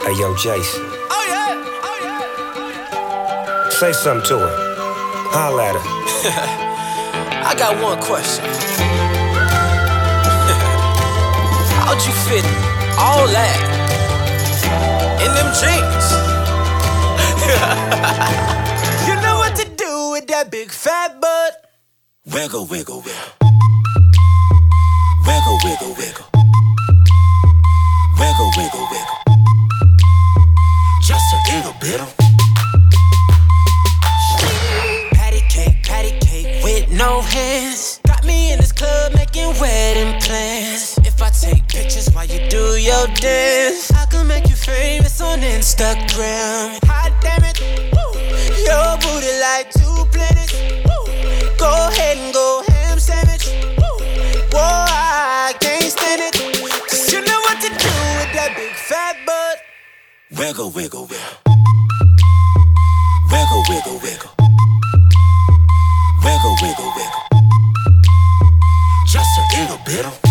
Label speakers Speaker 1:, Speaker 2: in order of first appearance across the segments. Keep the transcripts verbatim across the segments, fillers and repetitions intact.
Speaker 1: Hey, yo, Jason.
Speaker 2: Oh, yeah. Oh, yeah.
Speaker 1: Say something to her. Holla at her.
Speaker 2: I got one question. How'd you fit all that in them jeans? You know what to do with that big fat butt.
Speaker 3: Wiggle, wiggle, wiggle. Wiggle, wiggle, wiggle. Wiggle, wiggle, wiggle. Just a little bit of
Speaker 2: patty cake, patty cake with no hands. Got me in this club making wedding plans. If I take pictures while you do your dance, I can make you famous on Instagram. Hot damn it, woo. Your booty like two planets. Woo. Go ahead and go ham sandwich. Woo. Whoa, I can't stand it. Cause you know what to do with that big fat butt.
Speaker 3: wiggle, wiggle, wiggle. Wiggle, wiggle, wiggle. Wiggle, wiggle, wiggle. Just a little bit of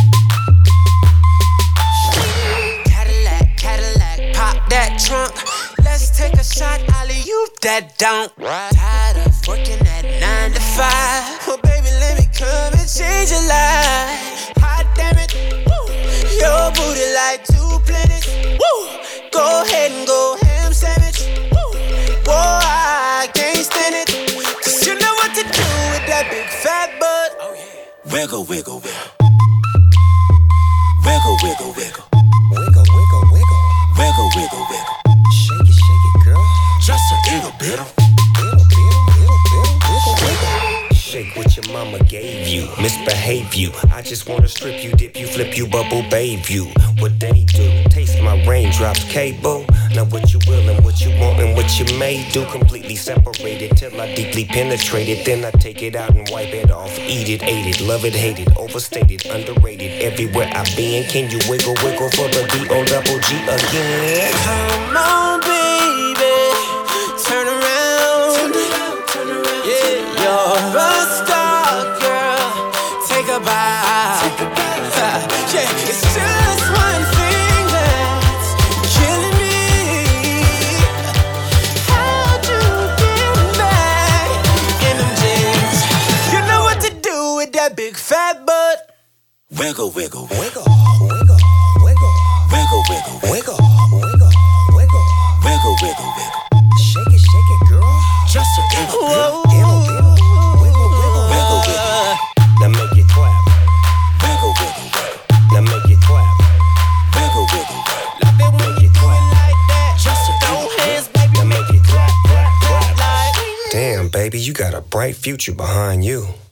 Speaker 2: Cadillac, Cadillac, pop that trunk. Let's take a shot, alley-oop that don't. Tired of working at nine to five. Well, baby, let me come and change your life. Hot damn it, woo. Your booty like two planets. Woo. Go ahead and go ham sandwich. Woo. Whoa, I can't stand it. Cause you know what to do with that big fat butt. Oh, yeah.
Speaker 3: wiggle, wiggle, wiggle. Wiggle, wiggle, wiggle.
Speaker 1: Wiggle, wiggle, wiggle.
Speaker 3: Wiggle, wiggle, wiggle.
Speaker 1: Shake it, shake it, girl.
Speaker 3: Just a little bit of
Speaker 1: Little, little, little, little, wiggle, wiggle. Shake what your mama gave you. Misbehave you. I just wanna strip you, dip you, flip you, bubble babe you. What they do? Taste my raindrops, cable. Now what you will and what you want and what you may do. Completely separated till I deeply penetrate it. Then I take it out and wipe it off. Eat it, ate it, love it, hate it. Overstated, underrated. Everywhere I've been. Can you wiggle, wiggle for the D O double G again?
Speaker 2: Come on, baby. Turn around. Turn around, turn around. Yeah, you're a star, girl. Take a bow. Take a bow. Yeah, it's just one thing that's killing me. How'd you get back in them jeans? You know what to do with that big fat butt.
Speaker 3: wiggle, wiggle, wiggle.
Speaker 1: Wiggle, wiggle, wiggle.
Speaker 3: Wiggle, wiggle, wiggle.
Speaker 1: Wiggle, wiggle, wiggle.
Speaker 3: Wiggle, wiggle, wiggle.
Speaker 1: Shake it, shake it, girl.
Speaker 3: Just a little bit of
Speaker 1: Diddle, diddle. Wiggle, wiggle.
Speaker 3: wiggle, wiggle.
Speaker 1: Now make it clap.
Speaker 3: Wiggle, wiggle, wiggle.
Speaker 1: Now make it clap.
Speaker 3: Wiggle, wiggle, wiggle.
Speaker 2: Love it when you do it like that.
Speaker 3: Just a
Speaker 2: Throw
Speaker 3: little
Speaker 2: hands, baby,
Speaker 1: Now
Speaker 2: make
Speaker 1: make
Speaker 2: it
Speaker 1: it clap, clap,
Speaker 2: clap
Speaker 1: clap.
Speaker 2: like.
Speaker 1: Damn, baby, you got a bright future behind you.